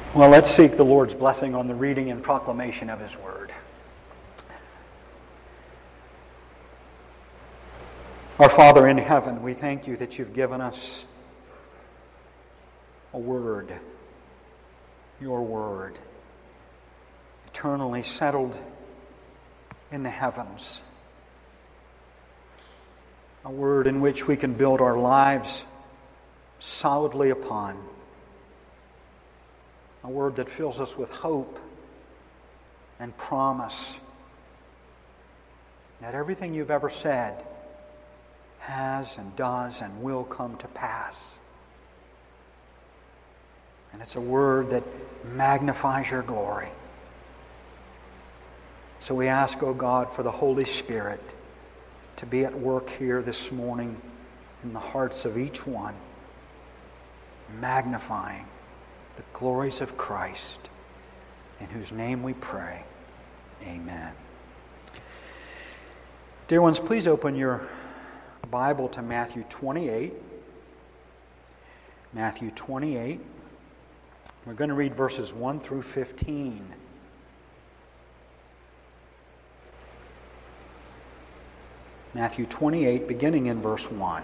Well, let's seek the Lord's blessing on the reading and proclamation of His Word. Our Father in heaven, we thank You that You've given us a Word, Your Word, eternally settled in the heavens. A Word in which we can build our lives solidly upon. A Word that fills us with hope and promise that everything You've ever said has and does and will come to pass. And it's a Word that magnifies Your glory. So we ask, O God, for the Holy Spirit to be at work here this morning in the hearts of each one, magnifying the glories of Christ, in whose name we pray. Amen. Dear ones, please open your Bible to Matthew 28. Matthew 28. We're going to read verses 1 through 15. Matthew 28, beginning in verse 1.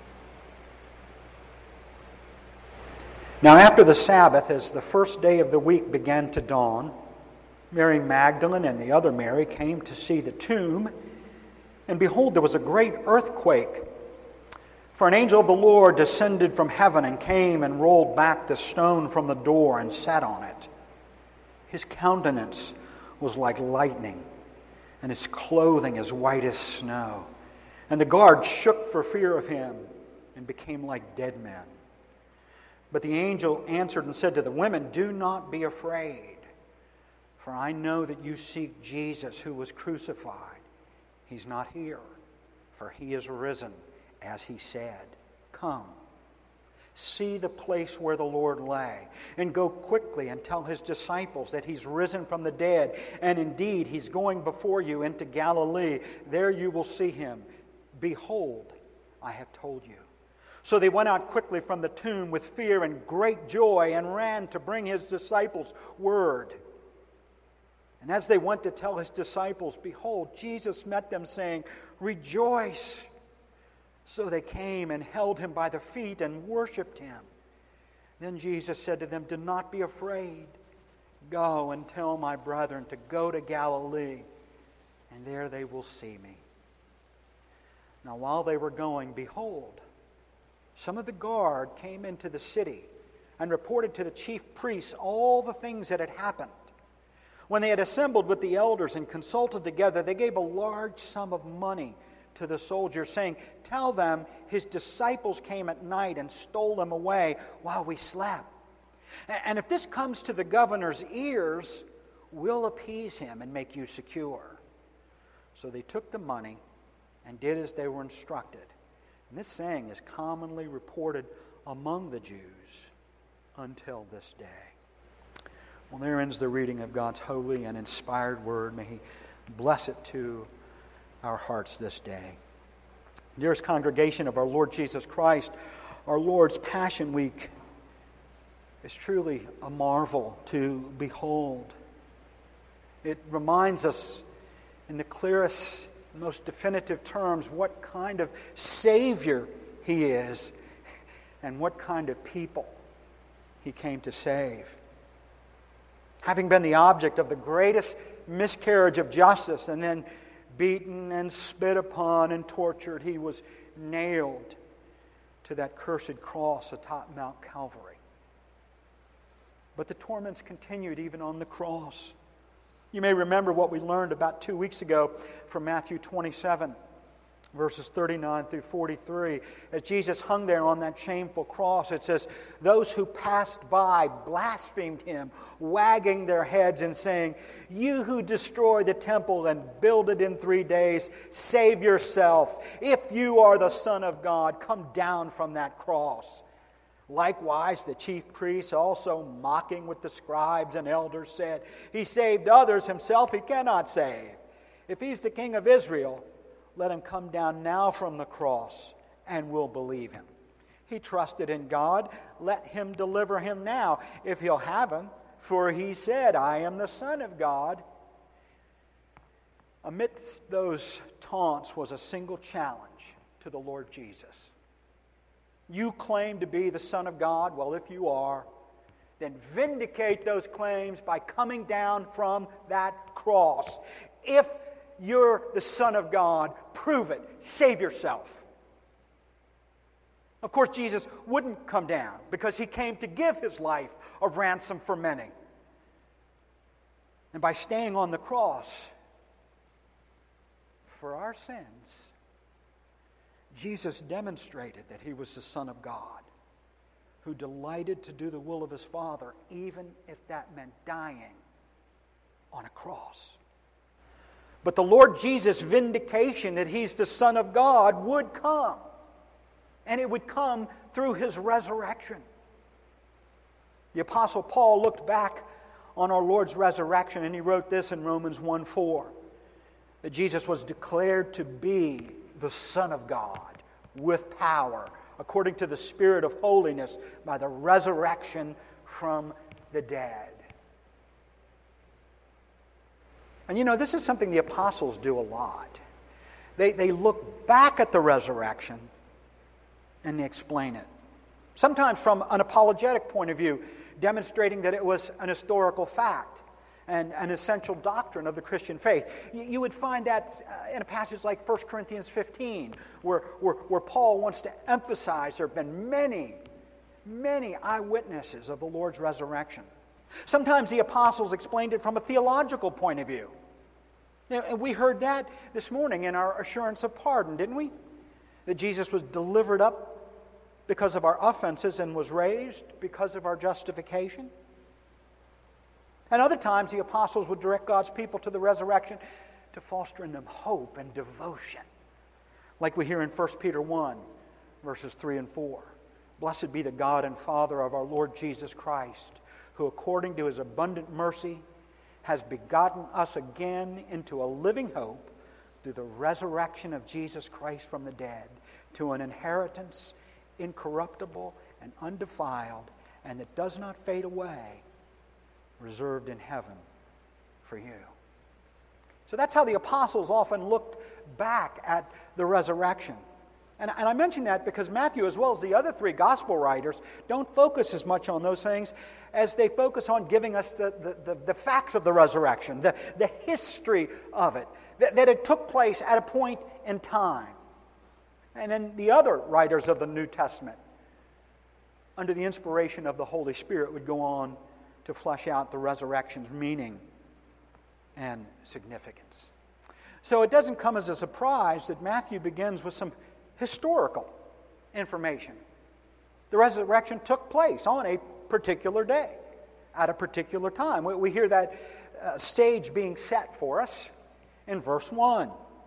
Now after the Sabbath, as the first day of the week began to dawn, Mary Magdalene and the other Mary came to see the tomb, and behold, there was a great earthquake. For an angel of the Lord descended from heaven and came and rolled back the stone from the door and sat on it. His countenance was like lightning, and his clothing as white as snow. And the guards shook for fear of him and became like dead men. But the angel answered and said to the women, "Do not be afraid, for I know that you seek Jesus who was crucified. He's not here, for He is risen, as He said. Come, see the place where the Lord lay, and go quickly and tell His disciples that He's risen from the dead, and indeed He's going before you into Galilee. There you will see Him. Behold, I have told you." So they went out quickly from the tomb with fear and great joy and ran to bring His disciples word. And as they went to tell His disciples, behold, Jesus met them, saying, "Rejoice!" So they came and held Him by the feet and worshipped Him. Then Jesus said to them, "Do not be afraid. Go and tell my brethren to go to Galilee, and there they will see me." Now while they were going, behold, some of the guard came into the city and reported to the chief priests all the things that had happened. When they had assembled with the elders and consulted together, they gave a large sum of money to the soldiers, saying, "Tell them His disciples came at night and stole Him away while we slept. And if this comes to the governor's ears, we'll appease him and make you secure." So they took the money and did as they were instructed. And this saying is commonly reported among the Jews until this day. Well, there ends the reading of God's holy and inspired word. May He bless it to our hearts this day. Dearest congregation of our Lord Jesus Christ, our Lord's Passion Week is truly a marvel to behold. It reminds us in the clearest, most definitive terms what kind of Savior He is and what kind of people He came to save. Having been the object of the greatest miscarriage of justice and then beaten and spit upon and tortured, He was nailed to that cursed cross atop Mount Calvary. But the torments continued even on the cross. You may remember what we learned about 2 weeks ago from Matthew 27, verses 39 through 43. As Jesus hung there on that shameful cross, it says, "Those who passed by blasphemed Him, wagging their heads and saying, 'You who destroy the temple and build it in 3 days, save yourself. If you are the Son of God, come down from that cross.' Likewise, the chief priests, also mocking with the scribes and elders, said, 'He saved others, Himself He cannot save. If He's the King of Israel, let Him come down now from the cross, and we'll believe Him. He trusted in God. Let Him deliver him now, if He'll have him. for he said, I am the Son of God. Amidst those taunts was a single challenge to the Lord Jesus. You claim to be the Son of God? Well, if you are, then vindicate those claims by coming down from that cross. If you're the Son of God, prove it. Save yourself. Of course, Jesus wouldn't come down because he came to give his life a ransom for many. And by staying on the cross for our sins, Jesus demonstrated that he was the Son of God, who delighted to do the will of his Father, even if that meant dying on a cross. But the Lord Jesus' vindication that he's the Son of God would come. And it would come through his resurrection. The Apostle Paul looked back on our Lord's resurrection, and he wrote this in Romans 1:4, that Jesus was declared to be the Son of God with power, according to the Spirit of holiness, by the resurrection from the dead. And you know, this is something the apostles do a lot. They look back at the resurrection and they explain it. Sometimes from an apologetic point of view, demonstrating that it was an historical fact and an essential doctrine of the Christian faith. You would find that in a passage like 1 Corinthians 15, where Paul wants to emphasize there have been many, many eyewitnesses of the Lord's resurrection. Sometimes the apostles explained it from a theological point of view. And we heard that this morning in our assurance of pardon, didn't we? That Jesus was delivered up because of our offenses and was raised because of our justification. And other times the apostles would direct God's people to the resurrection to foster in them hope and devotion. Like we hear in 1 Peter 1, verses 3 and 4. Blessed be the God and Father of our Lord Jesus Christ, who according to his abundant mercy has begotten us again into a living hope through the resurrection of Jesus Christ from the dead, to an inheritance incorruptible and undefiled, and that does not fade away, reserved in heaven for you. So that's how the apostles often looked back at the resurrection. And I mention that because Matthew, as well as the other three gospel writers, don't focus as much on those things as they focus on giving us the facts of the resurrection, the history of it, that it took place at a point in time. And then the other writers of the New Testament, under the inspiration of the Holy Spirit, would go on to flesh out the resurrection's meaning and significance. So it doesn't come as a surprise that Matthew begins with some historical information. The resurrection took place on a particular day, at a particular time. We hear that stage being set for us in verse 1.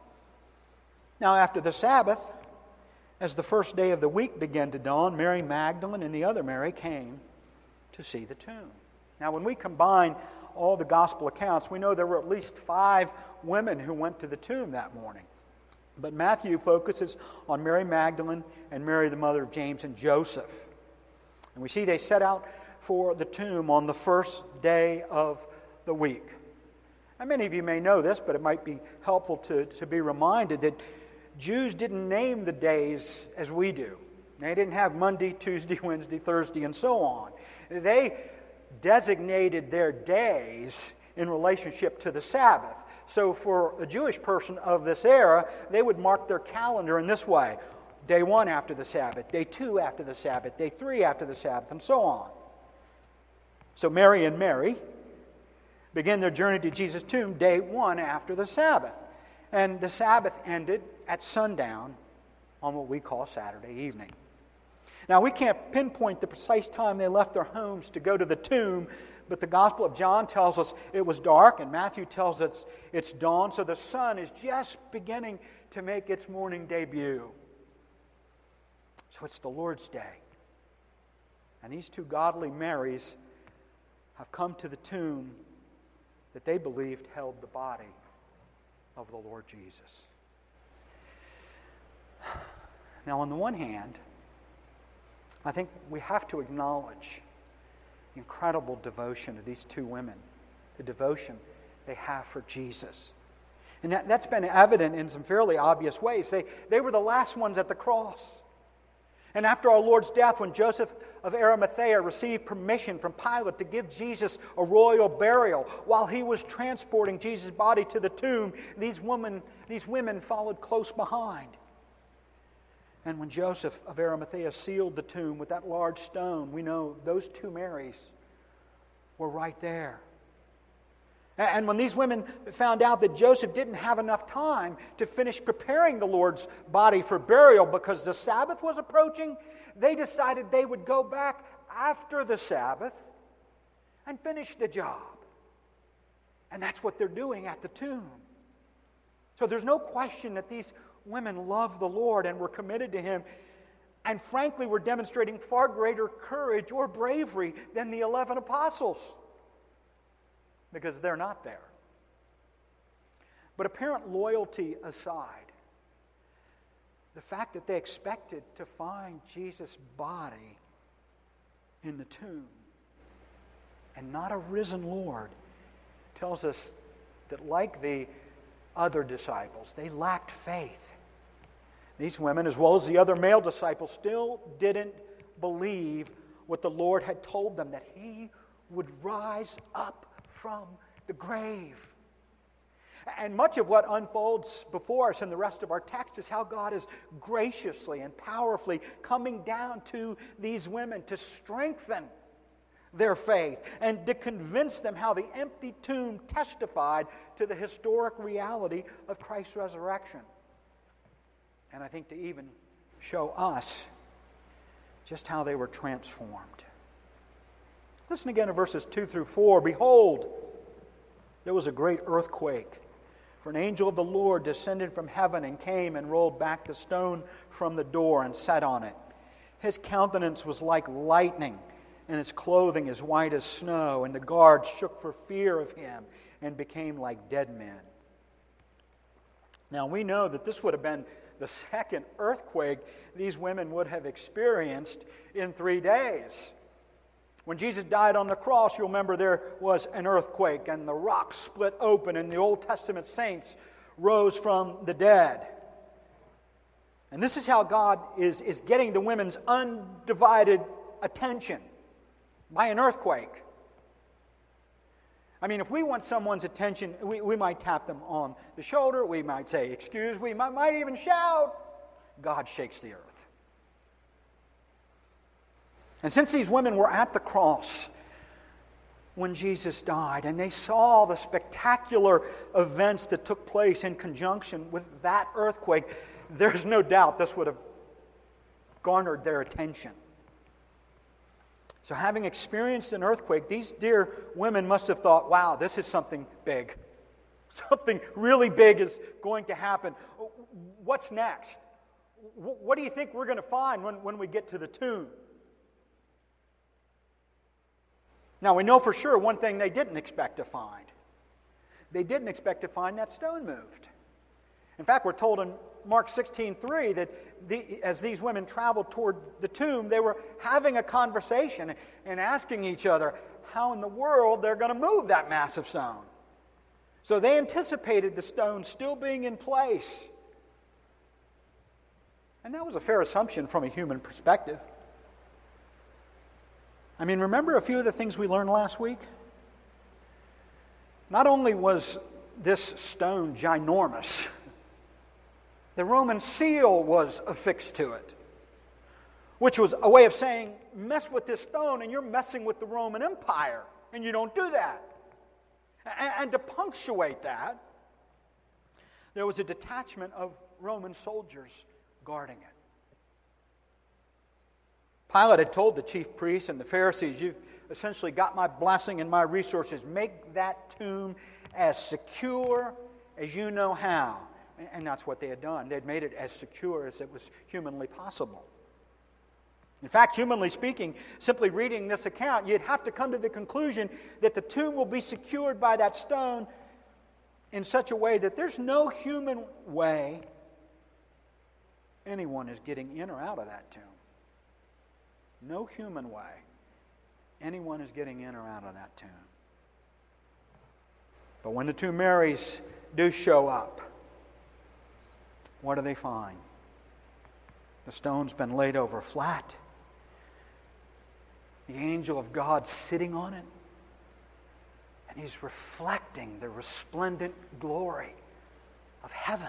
Now after the Sabbath, as the first day of the week began to dawn, Mary Magdalene and the other Mary came to see the tomb. Now when we combine all the gospel accounts, we know there were at least 5 women who went to the tomb that morning. But Matthew focuses on Mary Magdalene and Mary, the mother of James and Joseph. And we see they set out for the tomb on the first day of the week. And many of you may know this, but it might be helpful to be reminded that Jews didn't name the days as we do. They didn't have Monday, Tuesday, Wednesday, Thursday, and so on. They designated their days in relationship to the Sabbath. So for a Jewish person of this era, they would mark their calendar in this way. Day 1 after the Sabbath, day 2 after the Sabbath, day 3 after the Sabbath, and so on. So Mary and Mary began their journey to Jesus' tomb day 1 after the Sabbath. And the Sabbath ended at sundown on what we call Saturday evening. Now, we can't pinpoint the precise time they left their homes to go to the tomb, but the Gospel of John tells us it was dark, and Matthew tells us it's dawn, so the sun is just beginning to make its morning debut. So it's the Lord's day. And these 2 godly Marys have come to the tomb that they believed held the body of the Lord Jesus. Now, on the one hand, I think we have to acknowledge the incredible devotion of these two women, the devotion they have for Jesus. And that's been evident in some fairly obvious ways. They were the last ones at the cross. And after our Lord's death, when Joseph of Arimathea received permission from Pilate to give Jesus a royal burial, while he was transporting Jesus' body to the tomb, these women followed close behind. And when Joseph of Arimathea sealed the tomb with that large stone, we know those two Marys were right there. And when these women found out that Joseph didn't have enough time to finish preparing the Lord's body for burial because the Sabbath was approaching, they decided they would go back after the Sabbath and finish the job. And that's what they're doing at the tomb. So there's no question that these women loved the Lord and were committed to Him, and frankly were demonstrating far greater courage or bravery than the 11 apostles. Because they're not there. But apparent loyalty aside, the fact that they expected to find Jesus' body in the tomb and not a risen Lord tells us that, like the other disciples, they lacked faith. These women, as well as the other male disciples, still didn't believe what the Lord had told them, that He would rise up from the grave. And much of what unfolds before us in the rest of our text is how God is graciously and powerfully coming down to these women to strengthen their faith and to convince them how the empty tomb testified to the historic reality of Christ's resurrection. And I think to even show us just how they were transformed. Listen again to verses 2 through 4. Behold, there was a great earthquake, for an angel of the Lord descended from heaven and came and rolled back the stone from the door and sat on it. His countenance was like lightning, and his clothing as white as snow, and the guards shook for fear of him and became like dead men. Now we know that this would have been the second earthquake these women would have experienced in 3 days. When Jesus died on the cross, you'll remember there was an earthquake and the rocks split open and the Old Testament saints rose from the dead. And this is how God is getting the women's undivided attention, by an earthquake. I mean, if we want someone's attention, we might tap them on the shoulder, we might say, excuse, we might even shout. God shakes the earth. And since these women were at the cross when Jesus died, and they saw the spectacular events that took place in conjunction with that earthquake, there's no doubt this would have garnered their attention. So having experienced an earthquake, these dear women must have thought, wow, this is something big. Something really big is going to happen. What's next? What do you think we're going to find when we get to the tomb? Now, we know for sure one thing they didn't expect to find. They didn't expect to find that stone moved. In fact, we're told in Mark 16:3 that as these women traveled toward the tomb, they were having a conversation and asking each other how in the world they're going to move that massive stone. So they anticipated the stone still being in place. And that was a fair assumption from a human perspective. I mean, remember a few of the things we learned last week? Not only was this stone ginormous, the Roman seal was affixed to it, which was a way of saying, mess with this stone and you're messing with the Roman Empire, and you don't do that. And to punctuate that, there was a detachment of Roman soldiers guarding it. Pilate had told the chief priests and the Pharisees, you've essentially got my blessing and my resources. Make that tomb as secure as you know how. And that's what they had done. They had made it as secure as it was humanly possible. In fact, humanly speaking, simply reading this account, you'd have to come to the conclusion that the tomb will be secured by that stone in such a way that there's no human way anyone is getting in or out of that tomb. No human way. anyone who's getting in or out of that tomb. But when the two Marys do show up, what do they find? The stone's been laid over flat. The angel of God sitting on it. And he's reflecting the resplendent glory of heaven.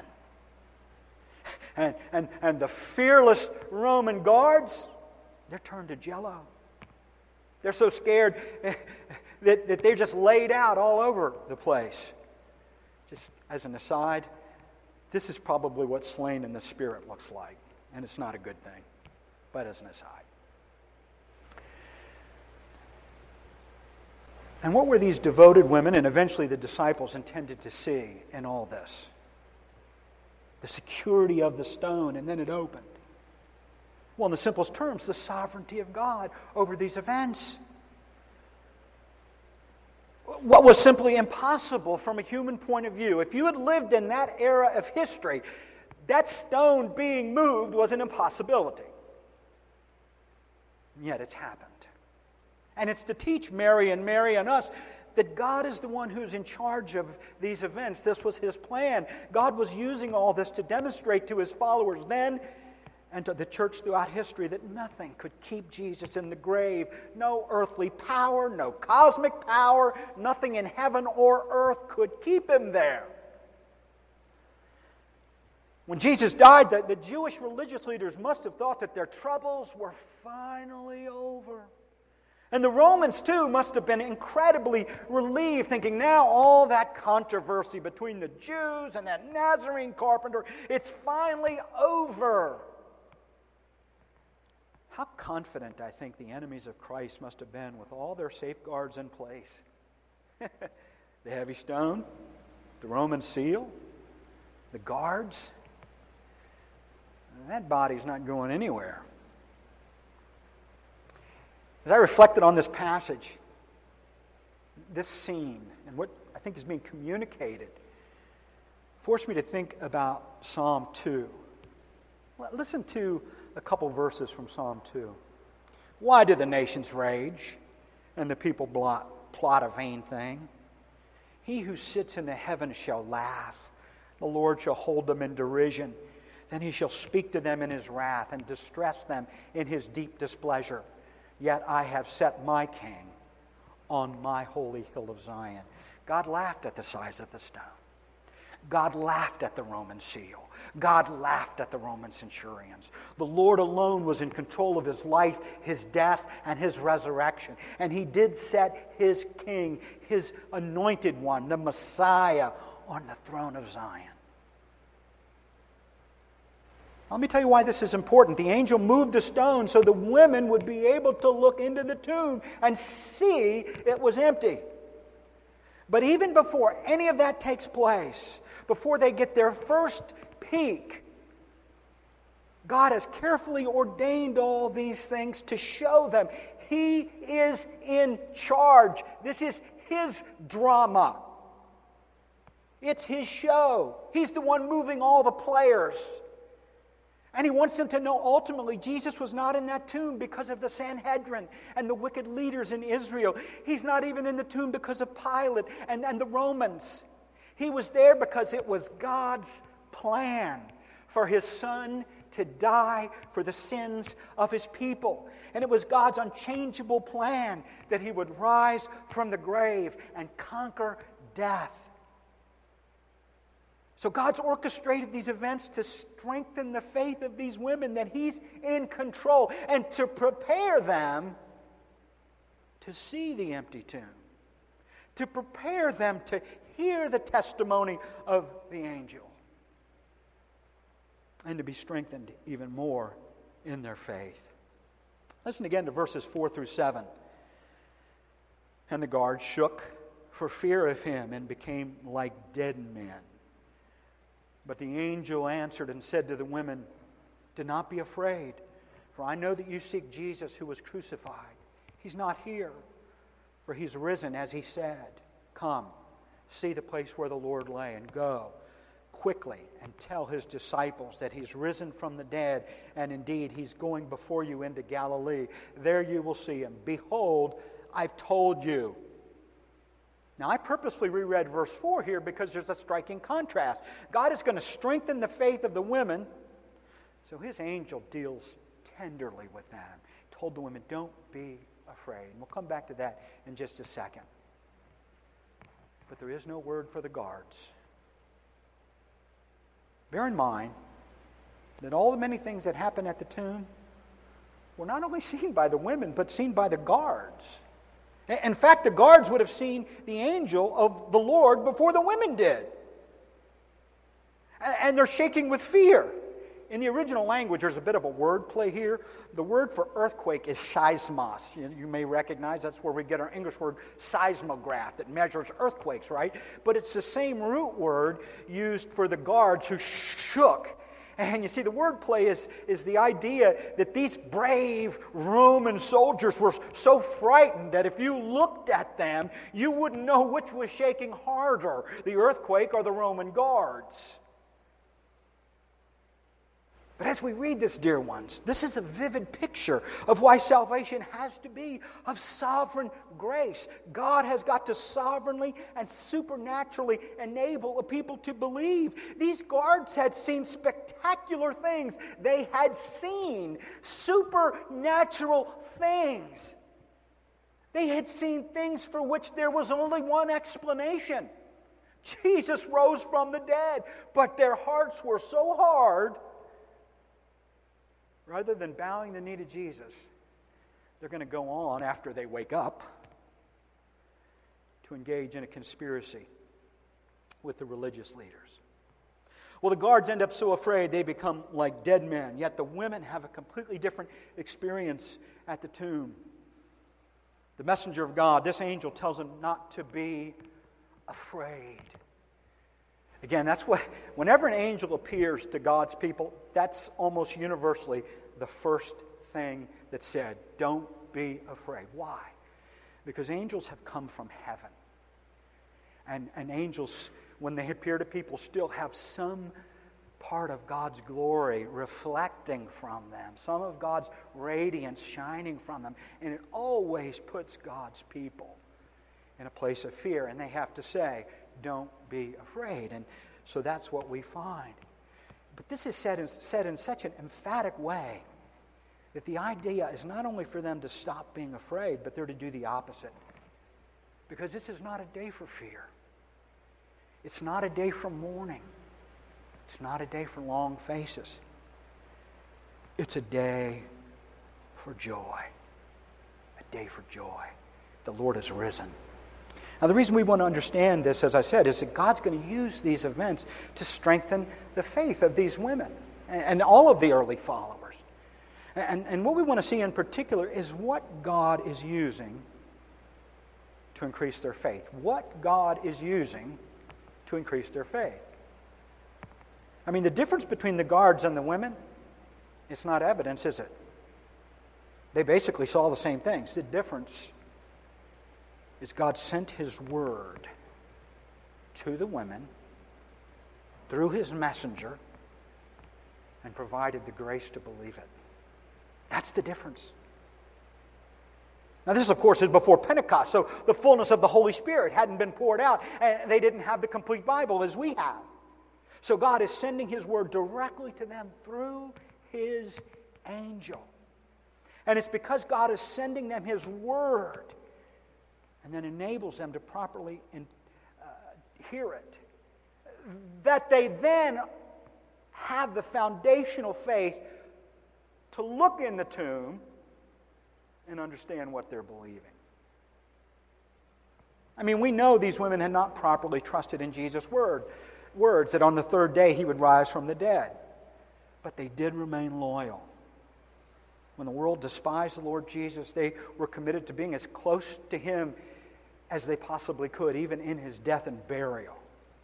And the fearless Roman guards, they're turned to jello. They're so scared that they're just laid out all over the place. Just as an aside, this is probably what slain in the Spirit looks like. And it's not a good thing, but as an aside. And what were these devoted women and eventually the disciples intended to see in all this? The security of the stone, and then it opened. Well, in the simplest terms, the sovereignty of God over these events. What was simply impossible from a human point of view. If you had lived in that era of history, that stone being moved was an impossibility. And yet it's happened. And it's to teach Mary and us that God is the one who's in charge of these events. This was His plan. God was using all this to demonstrate to His followers then and to the church throughout history that nothing could keep Jesus in the grave. No earthly power, no cosmic power, nothing in heaven or earth could keep Him there. When Jesus died, the Jewish religious leaders must have thought that their troubles were finally over. And the Romans, too, must have been incredibly relieved, thinking now all that controversy between the Jews and that Nazarene carpenter, it's finally over. How confident, I think, the enemies of Christ must have been with all their safeguards in place. The heavy stone, the Roman seal, the guards. That body's not going anywhere. As I reflected on this passage, this scene, and what I think is being communicated, forced me to think about Psalm 2. Listen to a couple verses from Psalm 2. Why do the nations rage and the people plot a vain thing? He who sits in the heavens shall laugh. The Lord shall hold them in derision. Then He shall speak to them in His wrath and distress them in His deep displeasure. Yet I have set my king on my holy hill of Zion. God laughed at the size of the stone. God laughed at the Roman seal. God laughed at the Roman centurions. The Lord alone was in control of His life, His death, and His resurrection. And He did set His king, His anointed one, the Messiah, on the throne of Zion. Let me tell you why this is important. The angel moved the stone so the women would be able to look into the tomb and see it was empty. But even before any of that takes place, before they get their first peek, God has carefully ordained all these things to show them He is in charge. This is His drama. It's His show. He's the one moving all the players. And He wants them to know ultimately Jesus was not in that tomb because of the Sanhedrin and the wicked leaders in Israel. He's not even in the tomb because of Pilate and the Romans. He was there because it was God's plan for His Son to die for the sins of His people. And it was God's unchangeable plan that He would rise from the grave and conquer death. So God's orchestrated these events to strengthen the faith of these women that He's in control and to prepare them to see the empty tomb, to prepare them to hear the testimony of the angel, and to be strengthened even more in their faith. Listen again to verses 4 through 7. And the guards shook for fear of Him and became like dead men. But the angel answered and said to the women, "Do not be afraid, for I know that you seek Jesus who was crucified. He's not here, for He's risen as He said. Come, see the place where the Lord lay, and go quickly and tell His disciples that He's risen from the dead, and indeed He's going before you into Galilee. There you will see Him. Behold, I've told you. Now, I purposely reread verse 4 here because there's a striking contrast. God is going to strengthen the faith of the women, so his angel deals tenderly with them. He told the women, don't be afraid. And we'll come back to that in just a second. But there is no word for the guards. Bear in mind that all the many things that happened at the tomb were not only seen by the women, but seen by the guards. In fact, the guards would have seen the angel of the Lord before the women did. And they're shaking with fear. In the original language, there's a bit of a word play here. The word for earthquake is seismos. You may recognize that's where we get our English word seismograph that measures earthquakes, right? But it's the same root word used for the guards who shook. And you see, the word play is the idea that these brave Roman soldiers were so frightened that if you looked at them, you wouldn't know which was shaking harder, the earthquake or the Roman guards. But as we read this, dear ones, this is a vivid picture of why salvation has to be of sovereign grace. God has got to sovereignly and supernaturally enable a people to believe. These guards had seen spectacular things. They had seen supernatural things. They had seen things for which there was only one explanation. Jesus rose from the dead, but their hearts were so hard. Rather than bowing the knee to Jesus, they're going to go on after they wake up to engage in a conspiracy with the religious leaders. Well, the guards end up so afraid they become like dead men, yet the women have a completely different experience at the tomb. The messenger of God, this angel, tells them not to be afraid. Again, that's what, whenever an angel appears to God's people, that's almost universally the first thing that's said. Don't be afraid. Why? Because angels have come from heaven. And angels, when they appear to people, still have some part of God's glory reflecting from them, some of God's radiance shining from them. And it always puts God's people in a place of fear. And they have to say, don't be afraid. And so that's what we find. But this is said in such an emphatic way that the idea is not only for them to stop being afraid, but they're to do the opposite. Because this is not a day for fear. It's not a day for mourning. It's not a day for long faces. It's a day for joy. A day for joy. The Lord has risen. Now, the reason we want to understand this, as I said, is that God's going to use these events to strengthen the faith of these women and all of the early followers. And what we want to see in particular is what God is using to increase their faith. What God is using to increase their faith. I mean, the difference between the guards and the women, it's not evidence, is it? They basically saw the same things. The difference is God sent His word to the women through His messenger and provided the grace to believe it. That's the difference. Now this, of course, is before Pentecost, so the fullness of the Holy Spirit hadn't been poured out, and they didn't have the complete Bible as we have. So God is sending His word directly to them through His angel. And it's because God is sending them His word and then enables them to properly hear it, that they then have the foundational faith to look in the tomb and understand what they're believing. I mean, we know these women had not properly trusted in Jesus' words that on the third day He would rise from the dead. But they did remain loyal. When the world despised the Lord Jesus, they were committed to being as close to Him as they possibly could, even in His death and burial.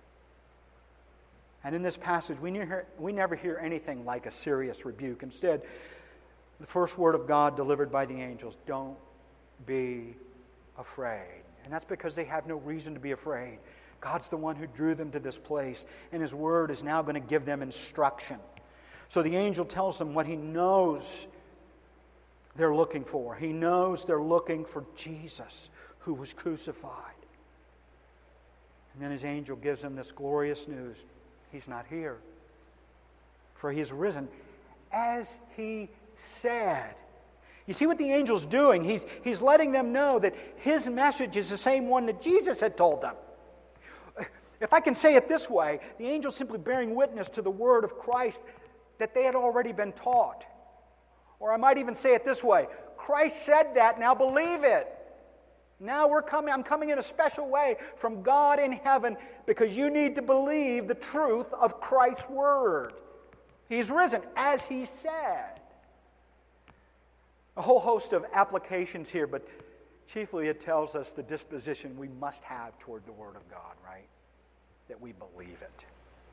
And in this passage, we never hear anything like a serious rebuke. Instead, the first word of God delivered by the angels, don't be afraid. And that's because they have no reason to be afraid. God's the one who drew them to this place, and His word is now going to give them instruction. So the angel tells them what he knows they're looking for. He knows they're looking for Jesus who was crucified. And then his angel gives them this glorious news. He's not here, for he is risen, as he said. You see what the angel's doing? He's letting them know that his message is the same one that Jesus had told them. If I can say it this way, the angel's simply bearing witness to the word of Christ that they had already been taught. Or I might even say it this way: Christ said that, now believe it. Now I'm coming in a special way from God in heaven because you need to believe the truth of Christ's word. He's risen, as he said. A whole host of applications here, but chiefly it tells us the disposition we must have toward the word of God, right? That we believe it.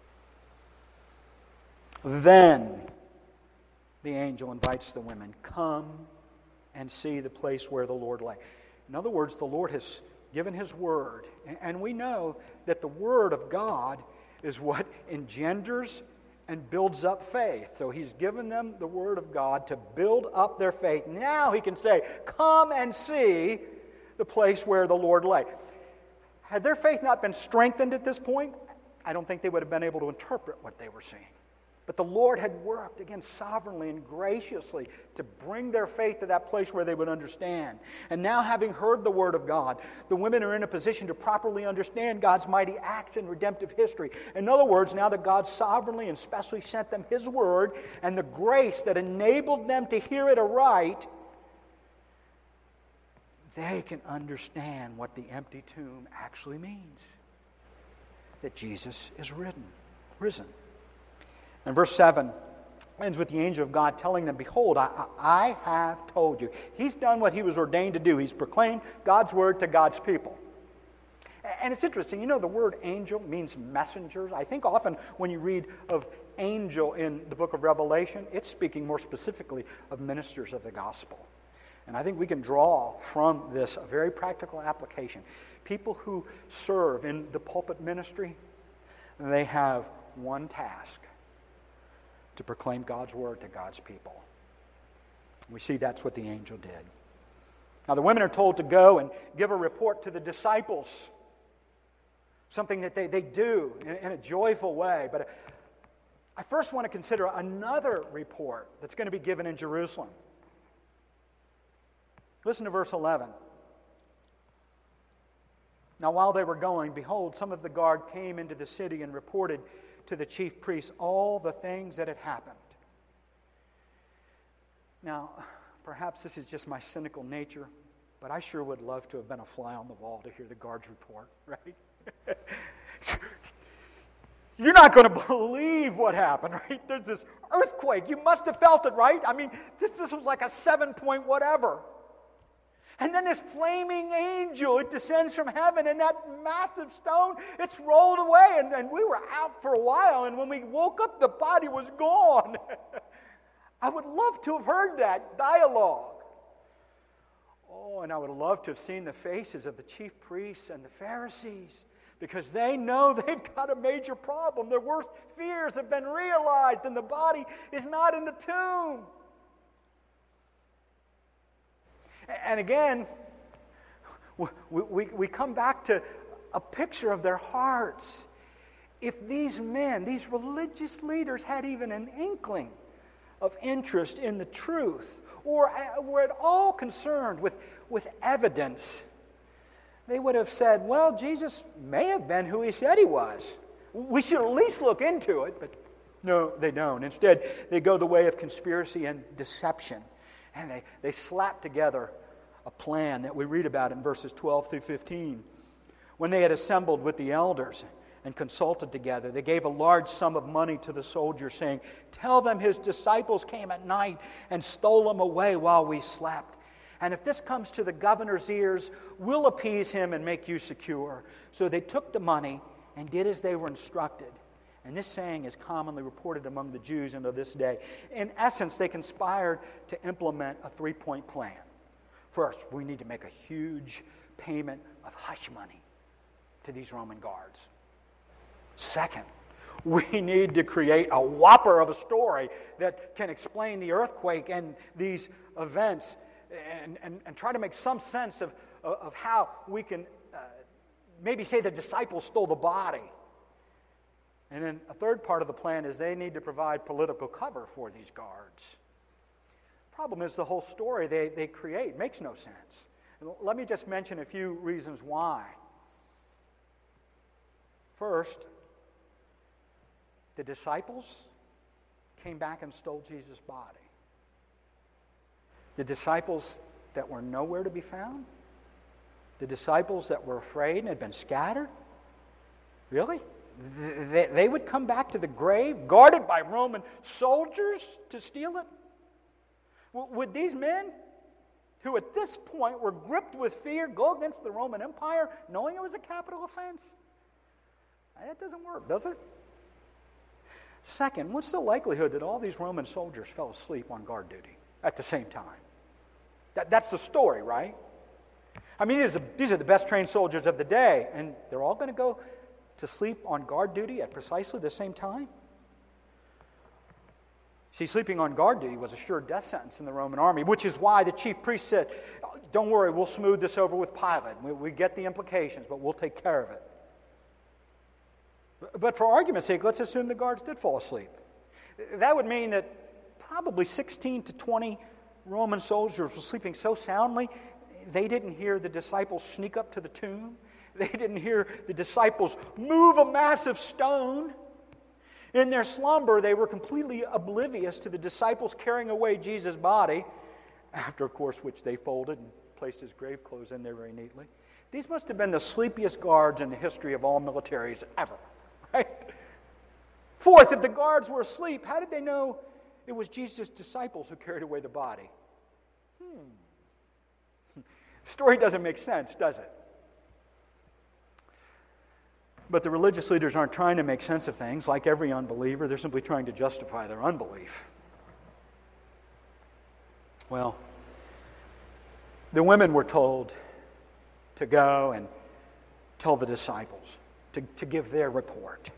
Then the angel invites the women, come and see the place where the Lord lay. In other words, the Lord has given his word, and we know that the word of God is what engenders and builds up faith. So he's given them the word of God to build up their faith. Now he can say, come and see the place where the Lord lay. Had their faith not been strengthened at this point, I don't think they would have been able to interpret what they were seeing. But the Lord had worked, again, sovereignly and graciously to bring their faith to that place where they would understand. And now, having heard the word of God, the women are in a position to properly understand God's mighty acts in redemptive history. In other words, now that God sovereignly and specially sent them his word and the grace that enabled them to hear it aright, they can understand what the empty tomb actually means. That Jesus is risen. And verse 7 ends with the angel of God telling them, behold, I have told you. He's done what he was ordained to do. He's proclaimed God's word to God's people. And it's interesting, the word angel means messengers. I think often when you read of angel in the book of Revelation, it's speaking more specifically of ministers of the gospel. And I think we can draw from this a very practical application. People who serve in the pulpit ministry, they have one task: to proclaim God's word to God's people. We see that's what the angel did. Now the women are told to go and give a report to the disciples. Something that they do in a joyful way. But I first want to consider another report that's going to be given in Jerusalem. Listen to verse 11. Now while they were going, behold, some of the guard came into the city and reported to the chief priests all the things that had happened. Now, perhaps this is just my cynical nature, but I sure would love to have been a fly on the wall to hear the guards report, right? You're not going to believe what happened, right? There's this earthquake. You must have felt it, right? I mean, this was like a 7-point whatever. And then this flaming angel, it descends from heaven, and that massive stone, it's rolled away. And we were out for a while, and when we woke up, the body was gone. I would love to have heard that dialogue. Oh, and I would love to have seen the faces of the chief priests and the Pharisees, because they know they've got a major problem. Their worst fears have been realized, and the body is not in the tomb. And again, we come back to a picture of their hearts. If these men, these religious leaders, had even an inkling of interest in the truth, or were at all concerned with evidence, they would have said, well, Jesus may have been who he said he was. We should at least look into it. But no, they don't. Instead, they go the way of conspiracy and deception. And they slap together a plan that we read about in verses 12 through 15. When they had assembled with the elders and consulted together, they gave a large sum of money to the soldiers, saying, tell them his disciples came at night and stole him away while we slept. And if this comes to the governor's ears, we'll appease him and make you secure. So they took the money and did as they were instructed. And this saying is commonly reported among the Jews unto this day. In essence, they conspired to implement a 3-point plan. First, we need to make a huge payment of hush money to these Roman guards. Second, We need to create a whopper of a story that can explain the earthquake and these events and try to make some sense of how we can maybe say the disciples stole the body. And then a third part of the plan is they need to provide political cover for these guards. Problem is the whole story they create makes no sense. Let me just mention a few reasons why. First, the disciples came back and stole Jesus' body. The disciples that were nowhere to be found? The disciples that were afraid and had been scattered? Really? They would come back to the grave, guarded by Roman soldiers to steal it? Would these men, who at this point were gripped with fear, go against the Roman Empire knowing it was a capital offense? That doesn't work, does it? Second, what's the likelihood that all these Roman soldiers fell asleep on guard duty at the same time? That's the story, right? I mean, these are the best trained soldiers of the day, and they're all going to go to sleep on guard duty at precisely the same time? See, sleeping on guard duty was a sure death sentence in the Roman army, which is why the chief priest said, don't worry, we'll smooth this over with Pilate. We get the implications, but we'll take care of it. But for argument's sake, let's assume the guards did fall asleep. That would mean that probably 16 to 20 Roman soldiers were sleeping so soundly, they didn't hear the disciples sneak up to the tomb. They didn't hear the disciples move a massive stone. In their slumber, they were completely oblivious to the disciples carrying away Jesus' body, after, of course, which they folded and placed his grave clothes in there very neatly. These must have been the sleepiest guards in the history of all militaries ever. Right? Fourth, if the guards were asleep, how did they know it was Jesus' disciples who carried away the body? The story doesn't make sense, does it? But the religious leaders aren't trying to make sense of things. Like every unbeliever, they're simply trying to justify their unbelief. Well, the women were told to go and tell the disciples, to give their report.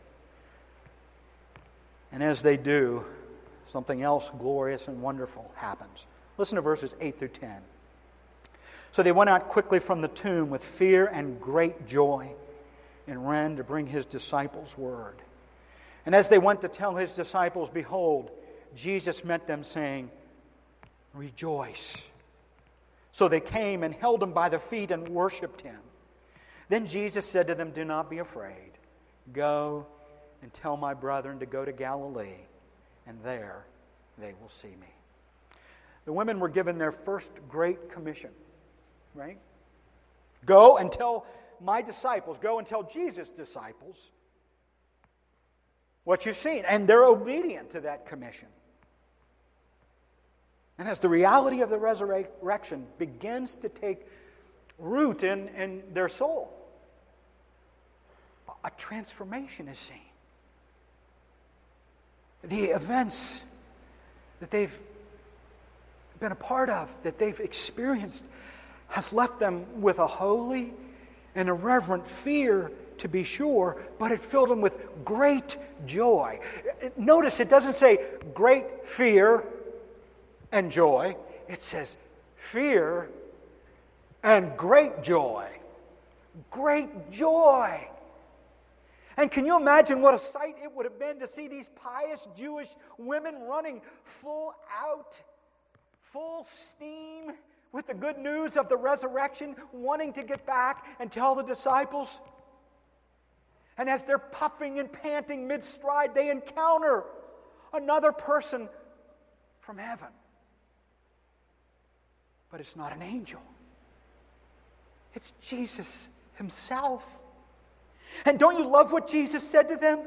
And as they do, something else glorious and wonderful happens. Listen to verses 8 through 10. So they went out quickly from the tomb with fear and great joy and ran to bring his disciples word. And as they went to tell his disciples, behold, Jesus met them, saying, rejoice. So they came and held him by the feet and worshipped him. Then Jesus said to them, do not be afraid. Go and tell my brethren to go to Galilee, and there they will see me. The women were given their first great commission, right? Go and tell my disciples, go and tell Jesus' disciples what you've seen. And they're obedient to that commission. And as the reality of the resurrection begins to take root in their soul, a transformation is seen. The events that they've been a part of, that they've experienced, has left them with a holy and a reverent fear, to be sure, but it filled them with great joy. Notice it doesn't say great fear and joy. It says fear and great joy. Great joy. And can you imagine what a sight it would have been to see these pious Jewish women running full out, full steam, with the good news of the resurrection, wanting to get back and tell the disciples? And as they're puffing and panting mid-stride, they encounter another person from heaven. But it's not an angel. It's Jesus himself. And don't you love what Jesus said to them?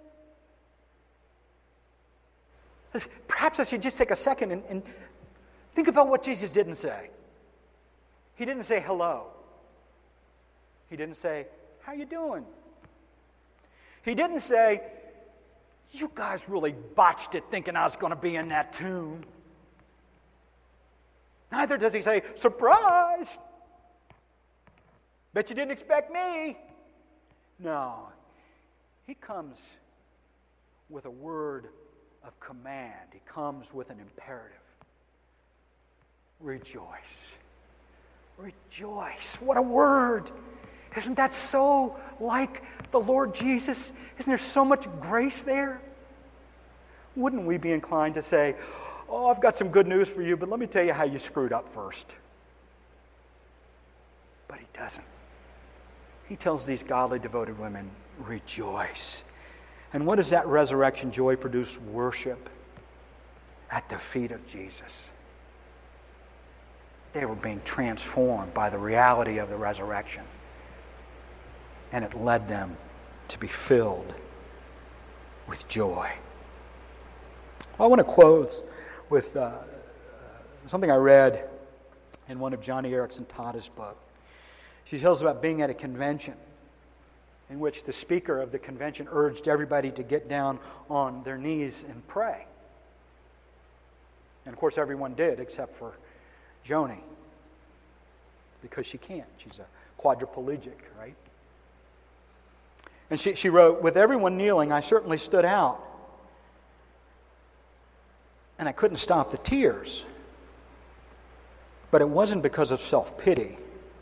Perhaps I should just take a second and think about what Jesus didn't say. He didn't say hello. He didn't say, how you doing? He didn't say, you guys really botched it thinking I was going to be in that tomb. Neither does he say, surprise! Bet you didn't expect me. No. He comes with a word of command. He comes with an imperative. Rejoice. Rejoice. What a word. Isn't that so like the Lord Jesus? Isn't there so much grace there? Wouldn't we be inclined to say, oh, I've got some good news for you, but let me tell you how you screwed up first. But he doesn't. He tells these godly, devoted women, rejoice. And what does that resurrection joy produce? Worship at the feet of Jesus. They were being transformed by the reality of the resurrection. And it led them to be filled with joy. Well, I want to close with something I read in one of Johnny Erickson Tada's book. She tells about being at a convention in which the speaker of the convention urged everybody to get down on their knees and pray. And of course everyone did except for Joni, because she can't. She's a quadriplegic, right? And she wrote, with everyone kneeling, I certainly stood out. And I couldn't stop the tears. But it wasn't because of self-pity.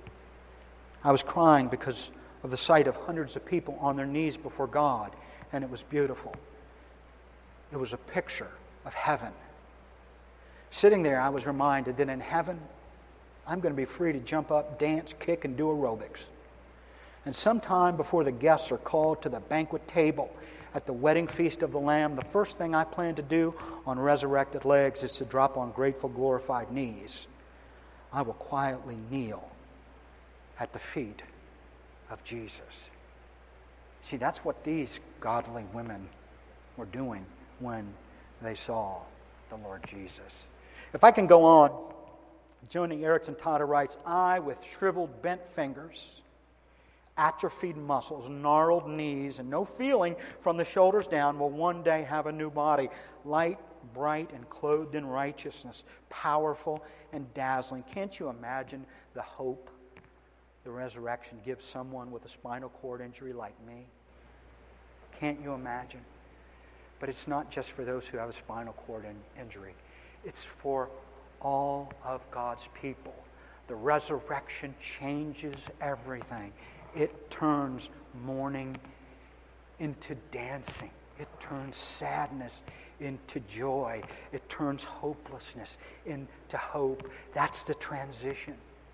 I was crying because of the sight of hundreds of people on their knees before God, and it was beautiful. It was a picture of heaven. Sitting there, I was reminded that in heaven, I'm going to be free to jump up, dance, kick, and do aerobics. And sometime before the guests are called to the banquet table at the wedding feast of the Lamb, the first thing I plan to do on resurrected legs is to drop on grateful, glorified knees. I will quietly kneel at the feet of Jesus. See, that's what these godly women were doing when they saw the Lord Jesus. If I can go on, Joni Erickson Tada writes, I, with shriveled, bent fingers, atrophied muscles, gnarled knees, and no feeling from the shoulders down, will one day have a new body, light, bright, and clothed in righteousness, powerful and dazzling. Can't you imagine the hope the resurrection gives someone with a spinal cord injury like me? Can't you imagine? But it's not just for those who have a spinal cord injury. It's for all of God's people. The resurrection changes everything. It turns mourning into dancing. It turns sadness into joy. It turns hopelessness into hope. That's the transition.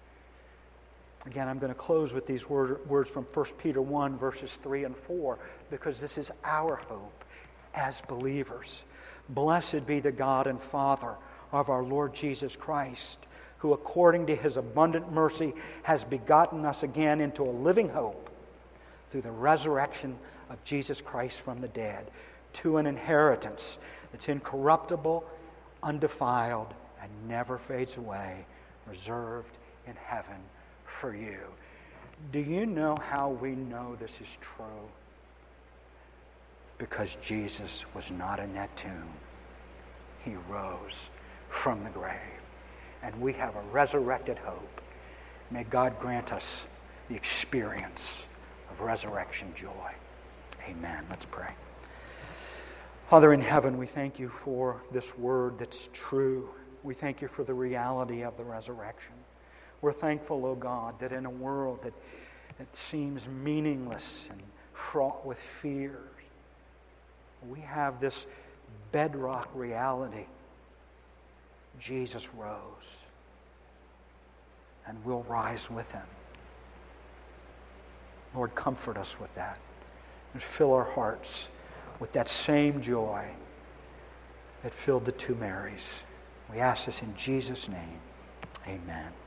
Again, I'm going to close with these words from 1 Peter 1, verses 3 and 4, because this is our hope as believers. Blessed be the God and Father of our Lord Jesus Christ, who according to his abundant mercy has begotten us again into a living hope through the resurrection of Jesus Christ from the dead, to an inheritance that's incorruptible, undefiled, and never fades away, reserved in heaven for you. Do you know how we know this is true? Because Jesus was not in that tomb. He rose from the grave. And we have a resurrected hope. May God grant us the experience of resurrection joy. Amen. Let's pray. Father in heaven, we thank you for this word that's true. We thank you for the reality of the resurrection. We're thankful, O God, that in a world that seems meaningless and fraught with fears, we have this bedrock reality. Jesus rose, and we'll rise with him. Lord, comfort us with that, and fill our hearts with that same joy that filled the two Marys. We ask this in Jesus' name. Amen.